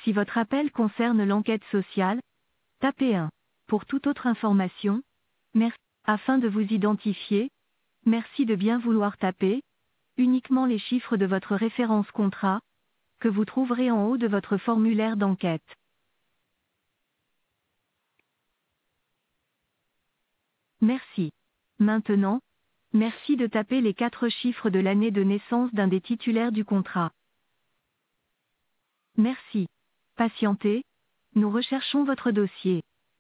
Si votre appel concerne l'enquête sociale, tapez 1. Pour toute autre information, merci. Afin de vous identifier, merci de bien vouloir taper uniquement les chiffres de votre référence contrat, que vous trouverez en haut de votre formulaire d'enquête. Merci. Maintenant, merci de taper les 4 chiffres de l'année de naissance d'un des titulaires du contrat. Merci. Patientez, nous recherchons votre dossier.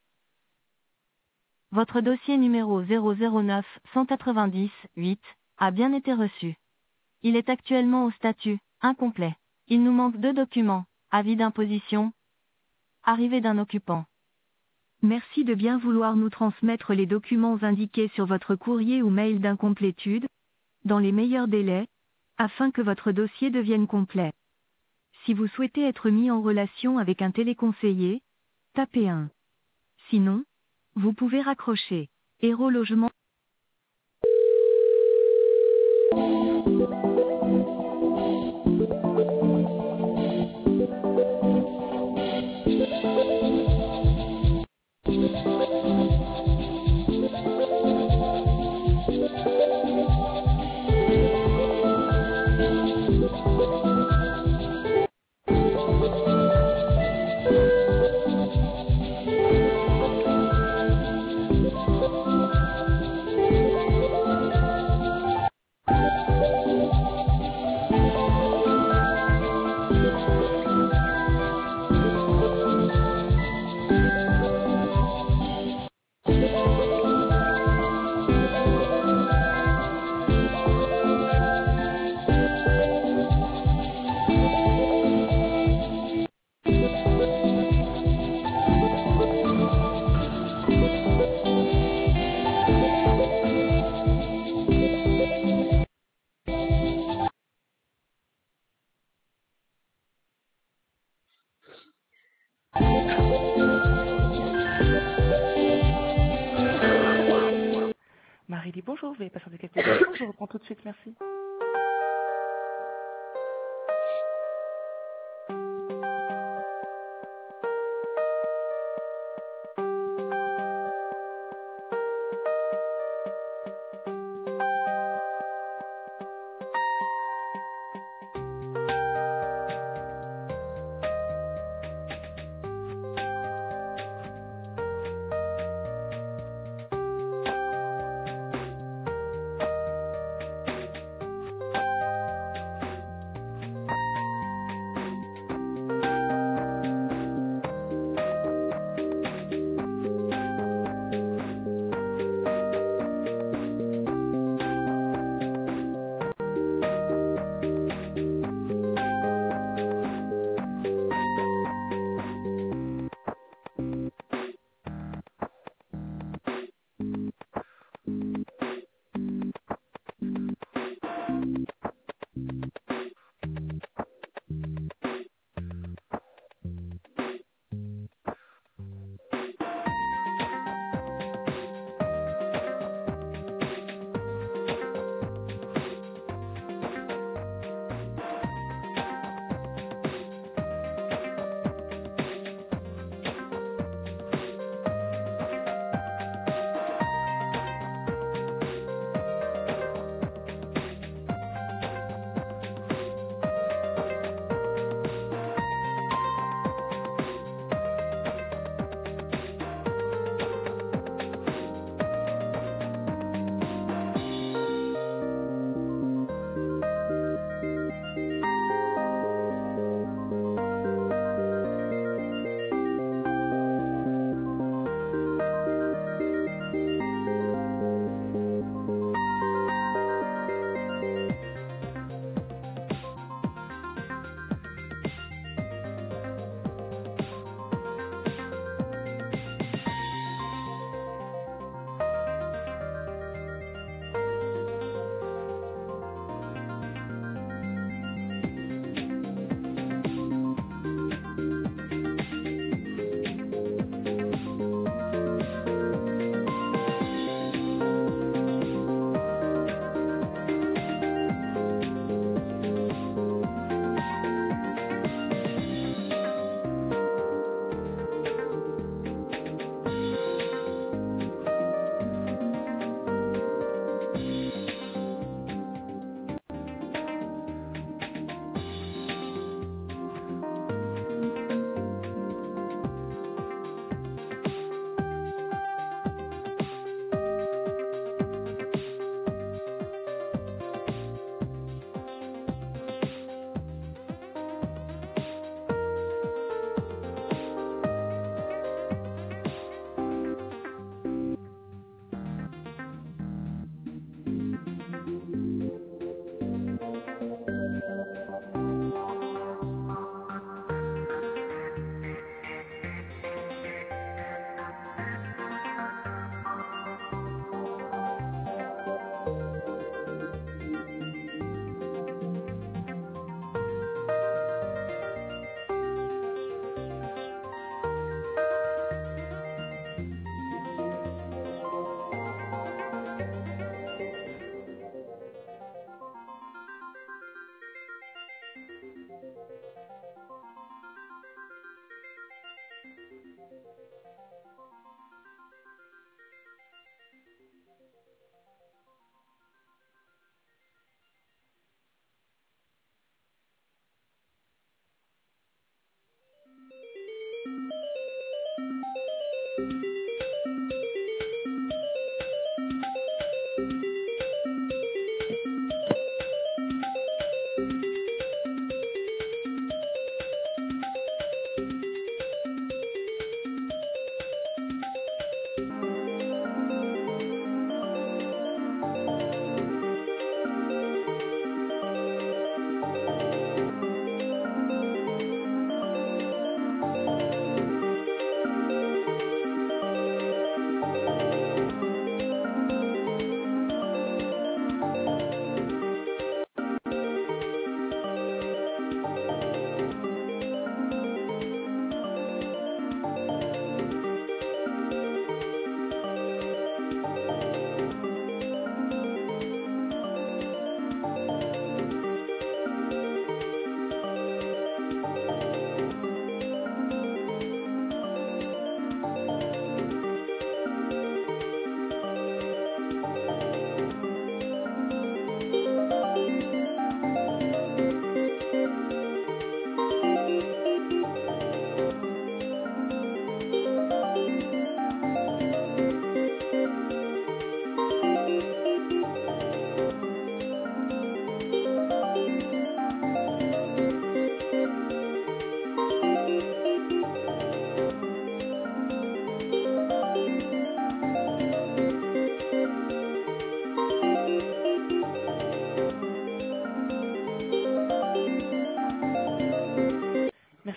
Votre dossier numéro 009 190 8 a bien été reçu. Il est actuellement au statut incomplet. Il nous manque 2 documents, avis d'imposition, arrivée d'un occupant. Merci de bien vouloir nous transmettre les documents indiqués sur votre courrier ou mail d'incomplétude, dans les meilleurs délais, afin que votre dossier devienne complet. Si vous souhaitez être mis en relation avec un téléconseiller, tapez 1. Sinon, vous pouvez raccrocher. Héros Logement. Marie dit bonjour, veuillez patienter quelques instants, je reprends tout de suite, merci.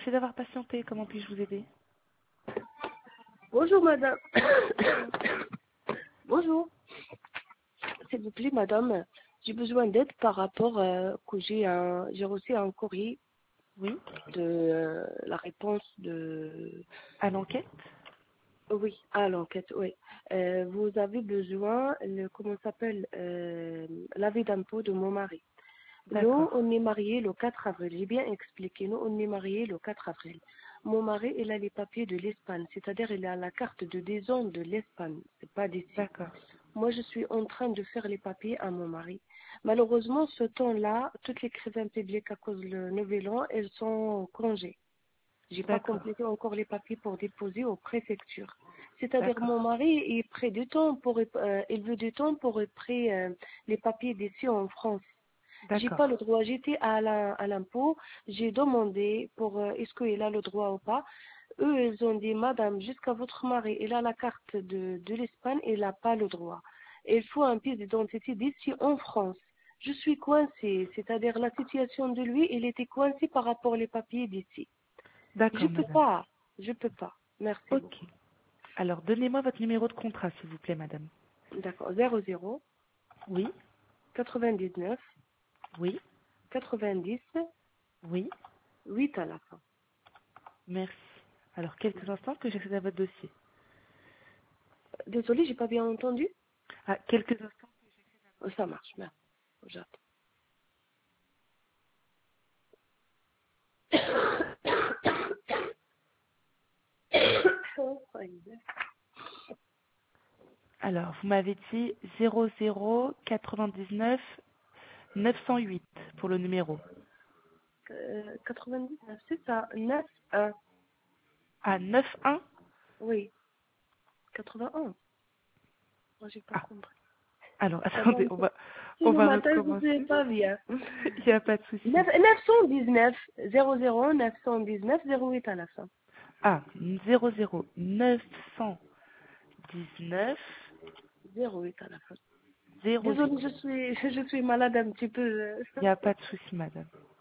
Merci d'avoir patienté. Comment puis-je vous aider? Bonjour madame. Bonjour. S'il vous plaît madame, j'ai besoin d'aide par rapport que j'ai reçu un courrier Oui. de la réponse de À l'enquête? oui à l'enquête, oui. Vous avez besoin comment ça s'appelle l'avis d'impôt de mon mari. Nous, D'accord. on est mariés le 4 avril. J'ai bien expliqué. Nous, on est mariés le 4 avril. Mon mari, il a les papiers de l'Espagne. C'est-à-dire, il a la carte de 10 ans de l'Espagne. C'est pas d'ici. D'accord. Moi, je suis en train de faire les papiers à mon mari. Malheureusement, ce temps-là, toutes les écrivains publics à cause du Nouvel An, elles sont en congé. J'ai pas D'accord. complété encore les papiers pour déposer aux préfectures. C'est-à-dire, D'accord. mon mari est près du temps pour, il veut du temps pour les papiers d'ici en France. J'ai pas D'accord. le droit, j'étais à l'impôt, j'ai demandé pour est-ce qu'il a le droit ou pas. Eux, ils ont dit, madame, jusqu'à votre mari, il a la carte de l'Espagne, il n'a pas le droit. Il faut un pièce d'identité d'ici en France. Je suis coincée, c'est-à-dire la situation de lui, il était coincé par rapport aux papiers d'ici. Je D'accord, peux madame. pas, je peux pas. Merci Ok. beaucoup. Alors, donnez-moi votre numéro de contrat, s'il vous plaît, madame. D'accord, 00 Oui. 99 Oui. 90 Oui. 8 à la fin. Merci. Alors, quelques instants que j'accède à votre dossier. Désolée, j'ai pas bien entendu. Ah, quelques instants. Oh, ça marche, merci. J'attends. Alors, vous m'avez dit 00 99 908 pour le numéro. 99, c'est ça. 9, 1. Ah, 91. Oui, 91. Moi, j'ai pas Ah, compris. alors, Pardon, attendez, c'est on le va matin, je ne sais recommencer. pas bien. Il n'y a pas de souci. 919, 00, 919, 08 à la fin. Ah, 00 919 08 à la fin. 08. Désolée, je suis malade un petit peu. Il n'y a pas de souci, madame.